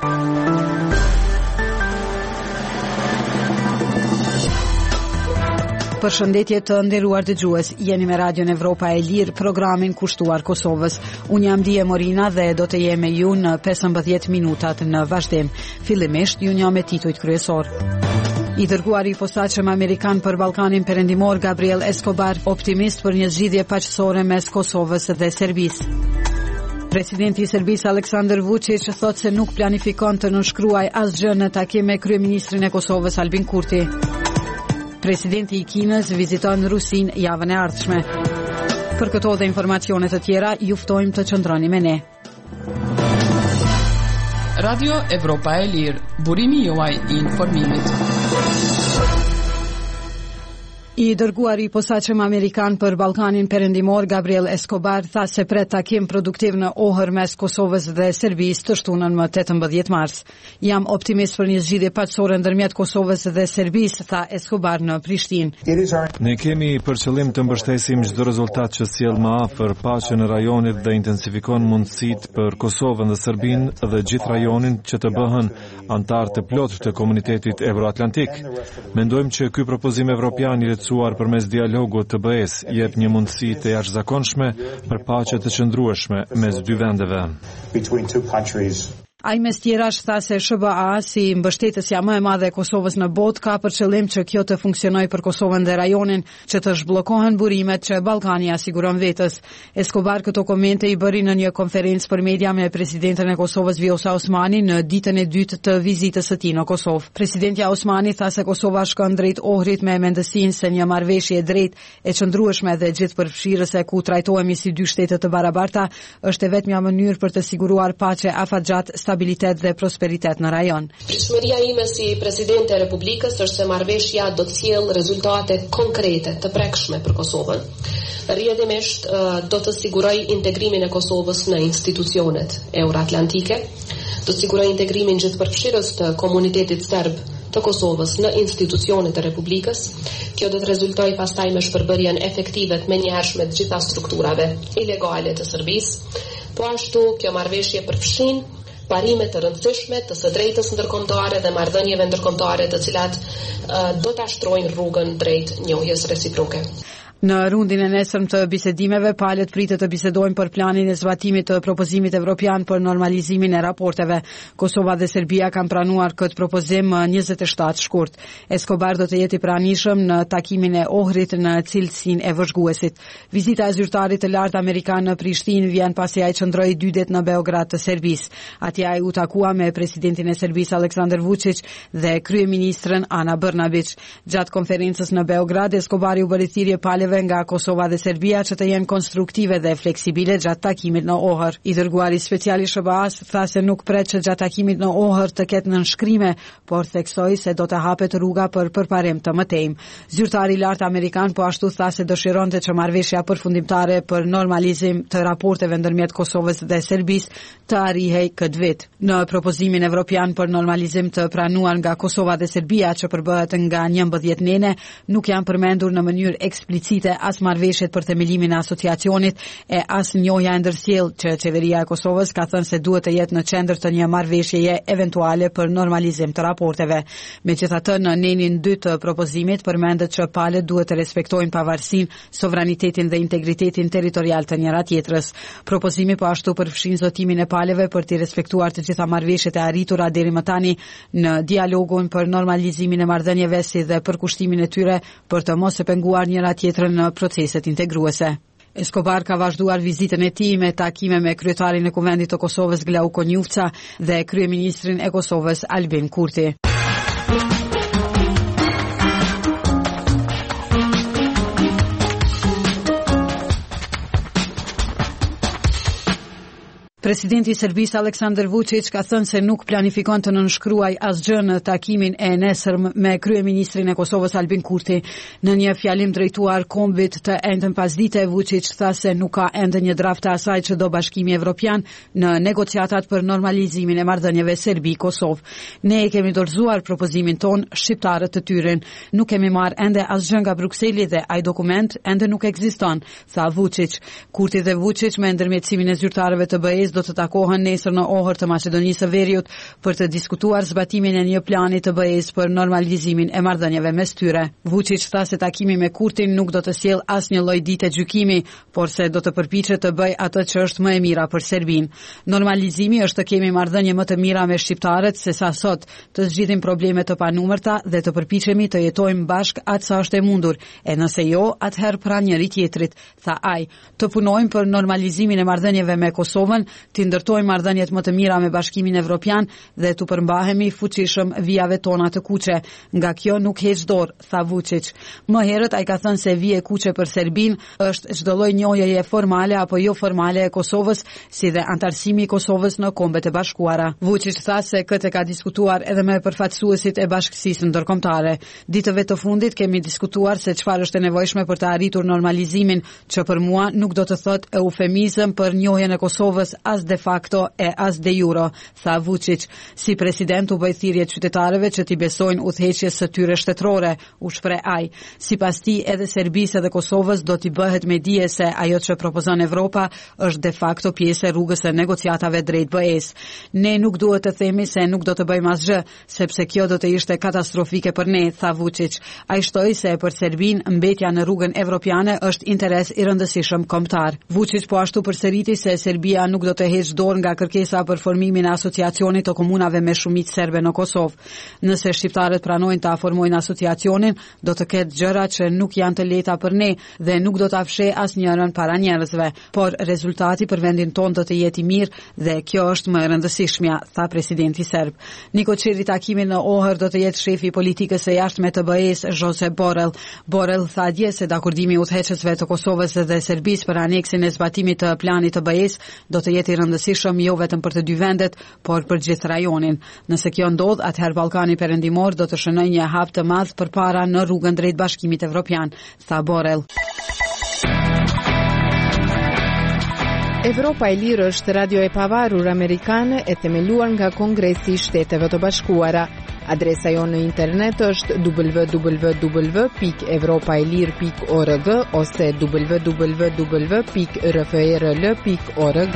Përshëndetje të nderuar dëgjues, jeni me Radion Evropa e Lirë, programin kushtuar Kosovës. Unë jam Dije Morina dhe do të jem me ju në 15 minutat në vazhdim. Fillimisht ju njeh me titujt kryesor. I dërguari i posaçëm amerikan për Ballkanin Perëndimor Gabriel Escobar, optimist për një zgjidhje paqësore mes Kosovës dhe Serbisë. Presidenti i Serbisë Aleksandar Vučić thotë se nuk planifikon të nënshkruajë asgjë në takim me kryeministrin e Kosovës Albin Kurti. Presidenti i Kinës viziton Rusinë javën e ardhshme. Për këto dhe informacione të tjera, ju ftojmë të qëndroni me ne. Radio Evropa e Lirë, burimi juaj i informimit. I dërguari i posaçëm amerikan për Ballkanin Perëndimor Gabriel Escobar tha se pret takim produktiv në Ohër mes Kosovës dhe Serbisë të shtunën më 18 mars. Jam optimist për një zgjidhje paqësore ndërmjet Kosovës dhe Serbisë, tha Escobar në Prishtinë. Ne kemi për qëllim të mbështesim çdo rezultat që sjell më afër paqen në rajonit dhe intensifikon mundësitë për Kosovën dhe Serbinë dhe gjithë rajonin që të bëhen antar të plotë të komunitetit euroatlantik. Mendojmë që ky propozim evropian i lehtësuar përmes dialogut të BE-s jep një mundësi të jashtëzakonshme për paqe të qëndrueshme mes dy vendeve. Ai mes tjerash tha se SBA si mbështetësja më e madhe e Kosovës në botë ka për qëllim që kjo të funksionojë për Kosovën dhe rajonin, që të zhbllokohen burimet që Ballkani asiguron vetës. Escobar këto komente i bëri në një konferencë për media me presidenten e Kosovës Vjosa Osmani në ditën e dytë të vizitës së tij në Kosovë. Presidenti Osmani tha se Kosova shkon drejt Ohrit me mendësinë se një marrëveshje e drejtë, e qëndrueshme dhe gjithëpërfshirëse ku trajtohemi si dy shtete të barabarta është vetmja mënyrë për të siguruar paqe afatgjat, stabilitet dhe prosperitet në rajon. Pritshmëria ime si presidente e Republikës është se marrëveshja do të sjellë rezultate konkrete të prekshme për Kosovën. Rrjedhimisht do të sigurojë integrimin e Kosovës në institucionet euroatlantike, do të sigurojë integrimin gjithëpërfshirës të komunitetit serb të Kosovës në institucionet e Republikës. Kjo do të rezultojë pastaj me shpërbërjen efektive të menjëhershme të gjitha strukturave ilegale të Serbisë. Po ashtu, kjo marrëveshje përfshin parime të rëndësishme të së drejtës ndërkombëtare dhe marrëdhënieve ndërkombëtare të cilat do ta shtrojnë rrugën drejt njohjes reciproke. Në rundin e nesërm të bisedimeve, palët pritet të bisedojnë për planin e zbatimit të propozimit evropian për normalizimin e raporteve. Kosova dhe Serbia kanë pranuar këtë propozim 27 shkurt. Escobar do të jeti pranishëm në takimin e Ohrit në cilësinë e vëzhguesit. Vizita e zyrtarit të lartë amerikan në Prishtinë vjen pasi ai qëndroi 2 ditë në Beograd të Serbisë. Atje ai u takua me presidentin e Serbisë Aleksandar Vučić dhe kryeministren Ana Brnabić. Gjatë konferencës në Beograd, Escobar u bëri thirrje palëve nga Kosova dhe Serbia që të jenë konstruktive dhe fleksibile gjatë takimit në Ohër. I dërguari special i SBA-s tha se nuk pret që gjatë takimit në Ohër të ketë nënshkrime, por theksoi se do të hapet rruga për përparim të mëtejmë. Zyrtari i lartë amerikan po ashtu tha se dëshironte që marrëveshja përfundimtare për normalizim të raporteve ndërmjet Kosovës dhe Serbisë të arrihej këtë vit. Në propozimin evropian për normalizim të pranuar nga Kosova dhe Serbia që përbëhet nga 11 nene, nuk janë përmendur në mënyrë eksplicite as marrëveshjet për themelimin e asociacionit e as njohja e ndërsjellë që qeveria e Kosovës ka thënë se duhet të jetë në qendër të një marrëveshjeje eventuale për normalizim të raporteve. Megjithatë, në nenin 2 të propozimit përmendet që palët duhet të respektojnë pavarësinë, sovranitetin dhe integritetin territorial të njëra tjetrës. Propozimi po ashtu përfshin zotimin e palëve për të respektuar të gjitha marrëveshjet e arritura deri më tani në dialogun për normalizimin e marrëdhënieve si dhe për kushtimin e tyre për të mos e penguar njëra tjetrën në proceset integruese. Escobar ka vazhduar vizitën e tij me takime me kryetarin e Kuvendit të Kosovës Glauko Njufca dhe kryeministrin e Kosovës Albin Kurti. Presidenti i Serbisë Aleksandar Vučić ka thënë se nuk planifikon të nënshkruaj asgjë në takimin e nesërm me kryeministrin e Kosovës Albin Kurti. Në një fjalim drejtuar kombit të njëjtën pasdite, Vučić tha se nuk ka ende një draft të asaj që do Bashkimi Evropian në negociatat për normalizimin e marrëdhënieve Serbi-Kosovë. Ne e kemi dorëzuar propozimin ton, shqiptarët të tyren. Nuk kemi marrë ende asgjë nga Brukseli dhe ai dokument ende nuk ekziston, tha Vučić. Kurti dhe Vučić me ndërmjetësimin e zyrtarëve të BE-s do të takohen nesër në Ohër të Maqedonisë së Veriut për të diskutuar zbatimin e një plani të BE-s për normalizimin e marrëdhënieve mes tyre. Vučić tha se takimi me Kurtin nuk do të sjellë asnjë lloj dite gjykimi, por se do të përpiqet të bëjë atë që është më e mira për Serbinë. Normalizimi është të kemi marrëdhënie më të mira me shqiptarët se sa sot, të zgjidhim probleme të panumërta dhe të përpiqemi të jetojmë bashkë atë sa është e mundur, e nëse jo, atëherë pranë njëri tjetrit, tha ai. Të punojmë për normalizimin e marrëdhënieve me Kosovën, të ndërtojmë marrëdhëniet më të mira me Bashkimin Evropian dhe të përmbahemi fuqishëm vijave tona të kuqe. Nga kjo nuk heq dorë, tha Vučić. Më herët ai ka thënë se vije kuqe për Serbinë është çdo lloj njohjeje formale apo jo formale e Kosovës, si dhe antarësimi i Kosovës në Kombet e Bashkuara. Vučić tha se këtë ka diskutuar edhe me përfaqësuesit e Bashkësisë Ndërkombëtare. Ditëve të fundit kemi diskutuar se çfarë është e nevojshme për të arritur normalizimin, që për mua nuk do të thotë eufemizëm për njohjen e Kosovës as de facto e as de jure, tha Vučić. Si president u bë thirrje qytetarëve që t'i besojnë udhëheqjes së tyre shtetërore, u shpreh ai. Sipas tij, edhe Serbisë dhe Kosovës do t'i bëhet me dije se ajo që propozon Evropa është de facto pjesë e rrugës së negociatave drejt BE-s. Ne nuk duhet të themi se nuk do të bëjmë asgjë, sepse kjo do të ishte katastrofike për ne, tha Vučić. Ai shtoi se për Serbinë mbetja në rrugën evropiane është interes i rëndësishëm kombëtar. Vučić po ashtu përsëriti se Serbia nuk do të heqë dorë nga kërkesa për formimin e asociacionit të komunave me shumicë serbe në Kosovë. Nëse shqiptarët pranojnë ta formojnë asociacionin, do të ketë gjëra që nuk janë të lehta për ne dhe nuk do ta fsheh asnjërin para njerëzve, por rezultati për vendin tonë do të jetë i mirë dhe kjo është më e rëndësishmja, tha presidenti serb. Nikoçiri takimin në Ohër do të jetë shefi i politikës së jashtme të BE-s, Josep Borrell. Borrell tha dje se dakordimi i udhëheqësve të Kosovës dhe Serbisë për aneksin e zbatimit të planit të BE-s do të jetë i rëndësishëm jo vetëm për të dy vendet, por për gjithë rajonin. Nëse kjo ndodh, atëherë Ballkani Perëndimor do të shënojë një hap të madh përpara në rrugën drejt Bashkimit Evropian, tha Borrell. Evropa e Lirë është radio e pavarur amerikane e themeluar nga Kongresi i Shteteve të Bashkuara. Adresa jonë në internet është www.evropaelir.org ose www.rfrl.org.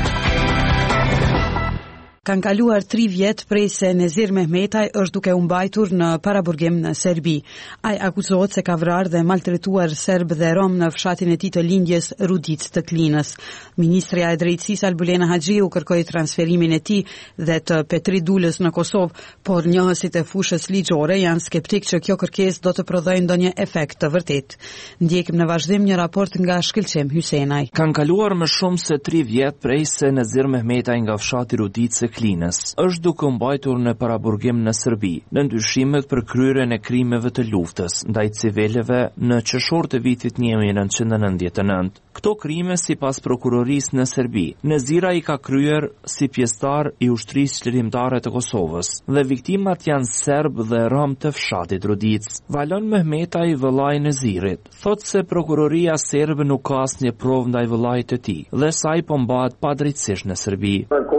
Kanë kaluar 3 vjet prej se Nezir Mehmetaj është duke u mbajtur në paraburgim në Serbi. Ai akuzohet se ka vrarë dhe maltretuar serb dhe rom në fshatin e tij të lindjes Rudic të Klinës. Ministrja e Drejtësisë Albulena Haxhiu kërkoi transferimin e tij dhe të Petri Dulës në Kosovë, por njohësit e fushës ligjore janë skeptik që kjo kërkesë do të prodhojë ndonjë efekt të vërtetë. Ndjekim në vazhdim një raport nga Shkëlqem Hysenaj. Kanë kaluar më shumë se 3 vjet prej se Nezir Mehmetaj nga fshati Rudic Klinës është duke mbajtur në paraburgim në Serbi, në ndyshimet për kryerjen e krimeve të luftës ndaj civilëve në qershor të vitit 1999. Këto krime sipas prokurorisë në Serbi, Nezira i ka kryer si pjesëtar i ushtrisë çlirimtare të Kosovës dhe viktimat janë serb dhe rom të fshatit Rudic. Valon Mehmetaj vëllai i Nezirit thotë se prokuroria serbe nuk ka asnjë provë ndaj vëllait të tij dhe sa ai po mbahet padrejtësisht në Serbi.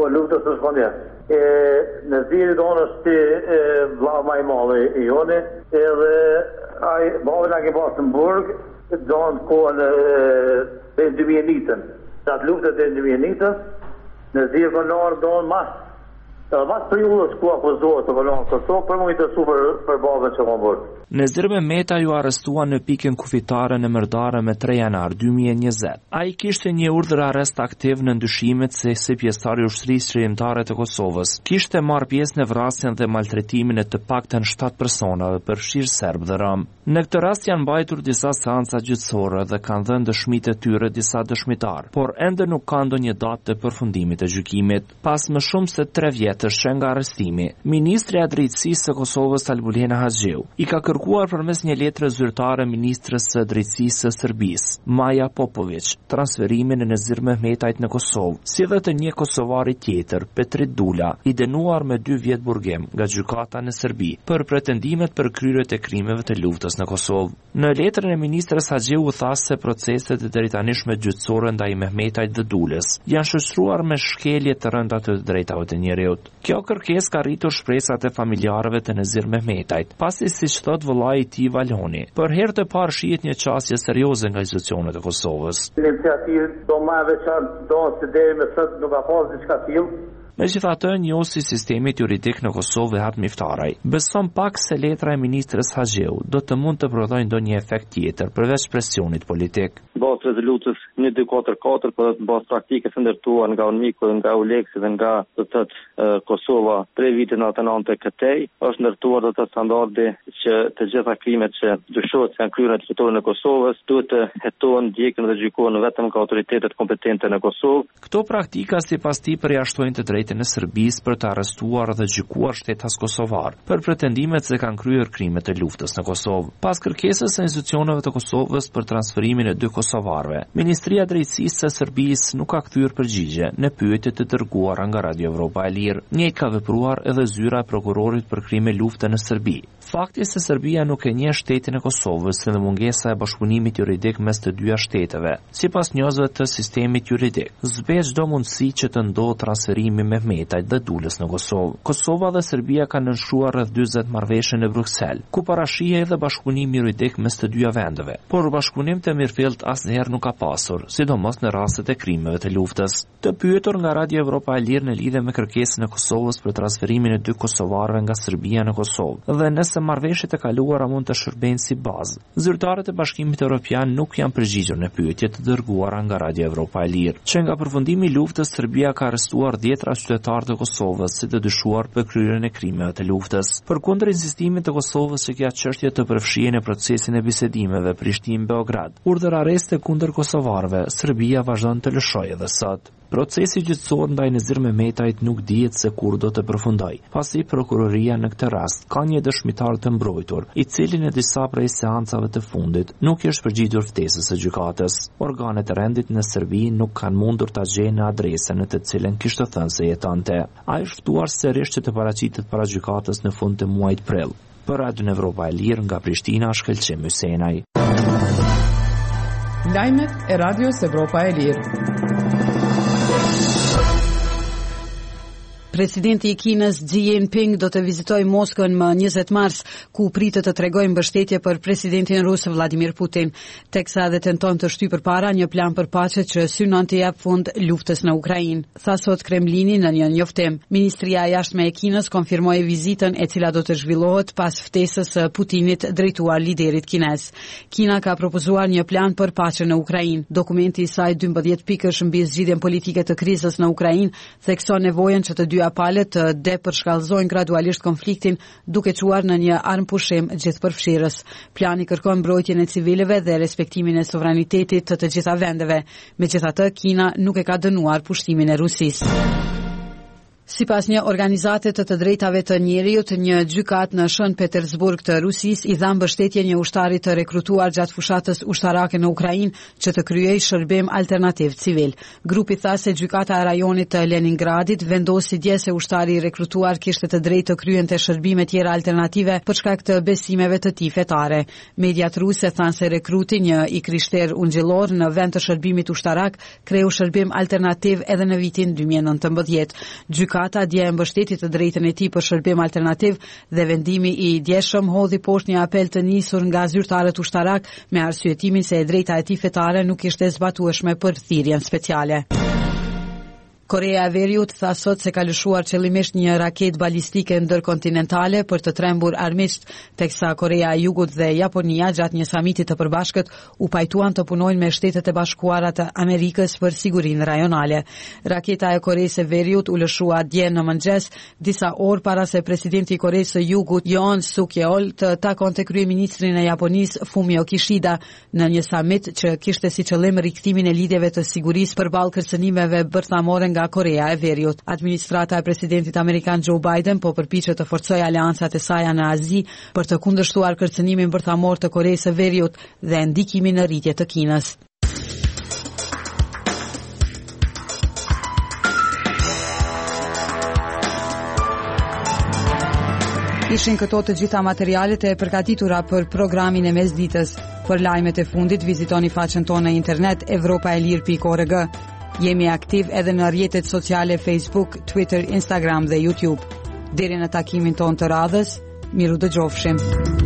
Neziri donë është vlla më i madh i jone, edhe ai bavën që pas në Burg, donë kohën e 2001-ën. Atë luftën e 2001-ës, Neziri vënar donë mas periudhës ku akuzohet të vënar Kosovë për më i të për bavën që më bërë. Nezir Mehmetaj ju arrestua në pikën kufitare në Mërdare me 3 janar 2020. Ai kishte një urdhër arrest aktiv në ndyshimet se si pjesëtar i ushtrisë çlirimtare të Kosovës. Kishte marrë pjesë në vrasjen dhe maltretimin e të paktën 7 personave, përfshirë serb dhe rom. Në këtë rast janë mbajtur disa seanca gjyqësore dhe kanë dhënë dëshmitë e tyre disa dëshmitar, por ende nuk ka ndonjë datë të përfundimit të gjykimit. Pas më shumë se 3 vjetësh nga arrestimi, Ministrja e Drejtësisë së Kosovës Albulena Haxhiu i ka kërkuar përmes një letre zyrtare ministres së drejtësisë së Serbisë, Maja Popović, transferimin e Nezir Mehmetajt në Kosovë, si dhe të një kosovari tjetër, Petri Dula, i dënuar me 2 vjet burgim nga gjykata në Serbi për pretendimet për kryerjet e krimeve të luftës në Kosovë. Në letrën e ministres Haxhiu tha se proceset e drejtanishme gjyqësore ndaj Mehmetajt dhe Dulës janë shoqëruar me shkelje të rënda të drejtave të njerëzit. Kjo kërkesë ka rritur shpresat e familjarëve të Nezir Mehmetajt, pasi siç thot vëllai i tij Valhoni, për herë të parë shihet një qasje serioze nga institucionet e Kosovës. Iniciativë do më veçantë do se deri më sot nuk ka pasur diçka tillë. Megjithatë, njohësi sistemit juridik në Kosovë Hat Miftaraj beson pak se letra e ministres Haxheu do të mund të prodhojë ndonjë efekt tjetër përveç presionit politik. Bazë rezolutës 1244 për bazë praktikës së ndërtuar nga UNMIK, nga ULEX dhe nga Kosova 3 vite në atë këtej, është ndërtuar të standarde që të gjitha krimet që dyshohet se janë kryer në territorin e Kosovës duhet të hetohen, ndjeken dhe gjykohen vetëm nga autoritetet kompetente në Kosovë. Këto praktika sipas tij përjashtojnë të drejtën e Serbisë për të arrestuar dhe gjykuar shtetas kosovar për pretendimet se kanë kryer krime të luftës në Kosovë. Pas kërkesës së institucioneve të Kosovës për transferimin e 2 kosovarëve, Ministria e Drejtësisë së Serbisë nuk ka kthyer përgjigje në pyetjet të dërguara nga Radio Evropa e Lirë. Njëjtë ka vepruar edhe zyra e prokurorit për krime lufte në Serbi. Fakti se Serbia nuk e njeh shtetin e Kosovës dhe mungesa e bashkëpunimit juridik mes të dyja shteteve, sipas njohësve të sistemit juridik, zbet çdo mundësi që të ndodhë transferimi Mehmetajt dhe Dulës në Kosovë. Kosova dhe Serbia kanë nënshtruar rreth 40 marrëveshje në Bruksel, ku parashihet edhe bashkëpunim juridik mes të dyja vendeve, por bashkëpunim të mirëfillt asnjëherë nuk ka pasur, sidomos në rastet e krimeve të luftës. Të pyetur nga Radio Evropa e Lirë në lidhje me kërkesën e Kosovës për transferimin e 2 kosovarëve nga Serbia në Kosovë, dhe nëse marrëveshjet e kaluara mund të shërbejnë si bazë, zyrtarët e Bashkimit Evropian nuk janë përgjigjur në pyetjet të dërguara nga Radio Evropa e Lirë. Që nga përfundimi i luftës, Serbia ka arrestuar 10 qytetarë të Kosovës si të dyshuar për kryerjen e krimeve të luftës. Përkundër insistimit të Kosovës që kjo çështje të përfshihen në procesin e bisedimeve Prishtinë-Beograd, urdhër arreste kundër kosovarëve, Serbia vazhdon të lëshojë edhe sot. Procesi gjyqësor ndaj Nezir Mehmetajt nuk dihet se kur do të përfundojë, pasi prokuroria në këtë rast ka një dëshmitar të mbrojtur, i cili në disa prej seancave të fundit nuk është përgjigjur ftesës së gjykatës. Organet e rendit në Serbi nuk kanë mundur ta gjejnë në adresën në të cilën kishte thënë se jetonte. Ai është ftuar sërish që të paraqitet para gjykatës në fund të muajit prill. Për Radio Evropa e Lirë nga Prishtina, Shkëlqim Hysenaj. Lajmet e Radios Evropa e Lirë. Presidenti i Kinës Xi Jinping do të vizitojë Moskën më 20 mars, ku pritet të tregojë mbështetje për presidentin rus Vladimir Putin, teksa edhe tenton të shtyjë përpara një plan për paqe që synon të jap fund luftës në Ukrainë. Tha sot Kremlini në një njoftim. Ministria e jashtme e Kinës konfirmoi vizitën, e cila do të zhvillohet pas ftesës së Putinit drejtuar liderit kinez. Kina ka propozuar një plan për paqe në Ukrainë. Dokumenti i saj 12 pikësh mbi zgjidhjen politike të krizës në Ukrainë thekson nevojën që të dy palët të depërshkallëzojnë gradualisht konfliktin, duke çuar në një armpushim gjithëpërfshirës. Plani kërkon mbrojtjen e civilëve dhe respektimin e sovranitetit të gjitha vendeve. Megjithatë, Kina nuk e ka dënuar pushtimin e Rusisë. Sipas një organizate të drejtave të njerëzit, një gjykat në Shën Petersburg të Rusisë i dha mbështetje një ushtari të rekrutuar gjatë fushatës ushtarake në Ukrainë që të kryej shërbim alternativ civil. Grupi tha se gjykata e rajonit të Leningradit vendosi dje se ushtari i rekrutuar kishte të drejtë të kryente shërbime tjera alternative për shkak të besimeve të tij fetare. Mediat ruse thanë se rekruti, një i krishter ungjillor në vend të shërbimit ushtarak, kreu shërbim alternativ edhe në vitin 2019. Gjykata dje mbështeti të drejtën e tij për shërbim alternativ dhe vendimi i djeshëm hodhi poshtë një apel të nisur nga zyrtarët ushtarak me arsyetimin se e drejta e tij fetare nuk ishte zbatueshme për thirrjen speciale. Korea e Veriut tha sot se ka lëshuar qëllimisht një raketë balistike ndërkontinentale për të trembur armiqt, teksa Korea e Jugut dhe Japonia gjatë një samiti të përbashkët u pajtuan të punojnë me Shtetet e Bashkuara të Amerikës për sigurinë rajonale. Raketa e Koreas së Veriut u lëshua dje në mëngjes, disa orë para se presidenti i Koreas së Jugut Yoon Suk Yeol të takonte kryeministrin e Japonisë Fumio Kishida në një samit që kishte si qëllim rikthimin e lidhjeve të sigurisë përballë kërcënimeve bërthamore nga Korea e Veriut. Administrata e presidentit amerikan Joe Biden po përpiqet të forcojë aleancat e saj në Azi për të kundërshtuar kërcënimin bërthamor të Koreas së Veriut dhe ndikimin në rritje të Kinës. Ishin këto të gjitha materialet e përgatitura për programin e mesditës. Për lajmet e fundit vizitoni faqen tonë në internet evropaelir.org. Jemi aktiv edhe në rrjetet sociale Facebook, Twitter, Instagram dhe YouTube. Deri në takimin tonë të radhës, miru dëgjofshim.